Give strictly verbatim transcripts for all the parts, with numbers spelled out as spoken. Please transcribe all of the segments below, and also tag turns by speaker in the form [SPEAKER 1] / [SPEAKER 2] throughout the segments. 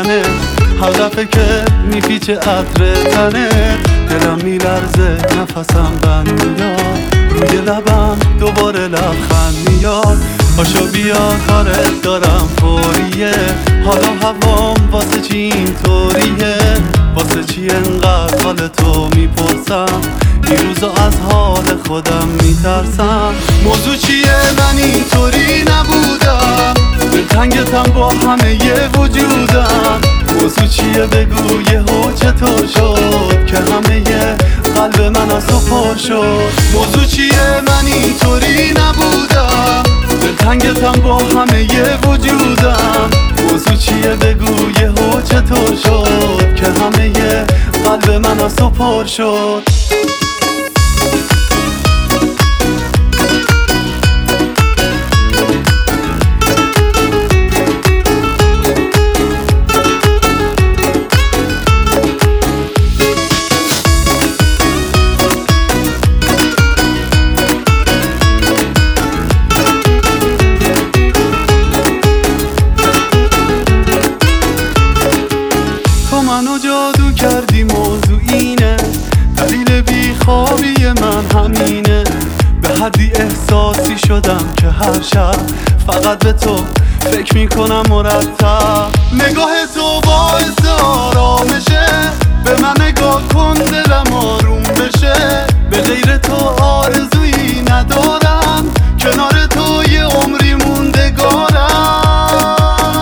[SPEAKER 1] دیدنه، هر دفعه که میپیچه عطر تنه دلم میلرزه نفسم بند میاد، روی لبم دوباره لبخند میاد. پاشو بیا کارت دارم فوریه، حالا هوام واسه چی اینطوریه، واسه چی انقدر حال تو میپرسم، این روزا از حال خودم میترسم. موضوع چیه من اینطوری نبودم، دلتنگتم با همه ی وجودم. موضوع چیه بگو یهو چطور شد که همه ی قلب من از تو پر شد. موضوع چیه من اینطوری نبودم، دلتنگتم با همه ی وجودم. موضوع چیه بگو یهو چطور شد که همه ی قلب من از تو پر شد. منو جادو کردی موضوع اینه، دلیل بیخوابی من همینه. به حدی احساسی شدم که هر شب فقط به تو فکر میکنم مرتب. نگاه تو باعث آرامشه، به من نگاه کن دلم آروم بشه. به غیر تو آرزویی ندارم، کنار تو یه عمری موندگارم.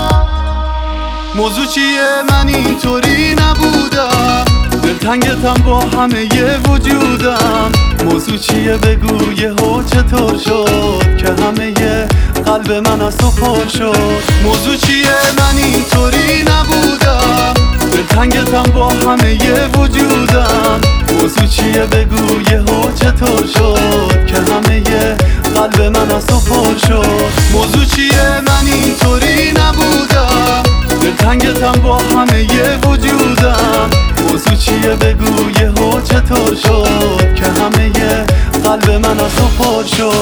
[SPEAKER 1] موضوع چیه من اینطوری نبودم، دلتنگتم با همه ی وجودم. موضوع چیه بگو یهو چطور شد که همه ی قلب من از تو پر شد. موضوع چیه من اینطوری نبودم، دلتنگتم با همه ی وجودم. موضوع چیه بگو یهو چطور شد که همه ی قلب من از تو پر شد. موضوع چیه من اینطوری نبودم، دلتنگتم با همه ی وجودم. موضوع چیه بگو یهو چطور شد که همه ی قلب من از تو پر شد.